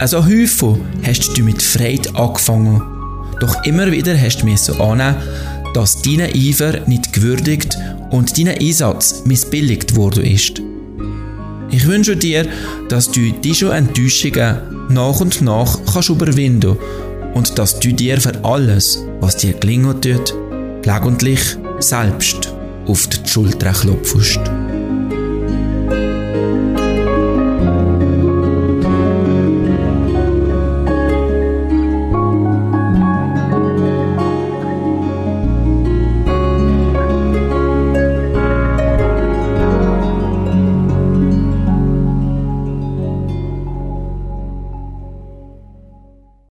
Also häufig hast du mit Freude angefangen. Doch immer wieder hast du müssen annehmen, dass dein Eifer nicht gewürdigt und dein Einsatz missbilligt worden ist. Ich wünsche dir, dass du diese Enttäuschungen nach und nach kannst überwinden und dass du dir für alles, was dir gelingen tut, gelegentlich selbst auf die Schulter klopfst.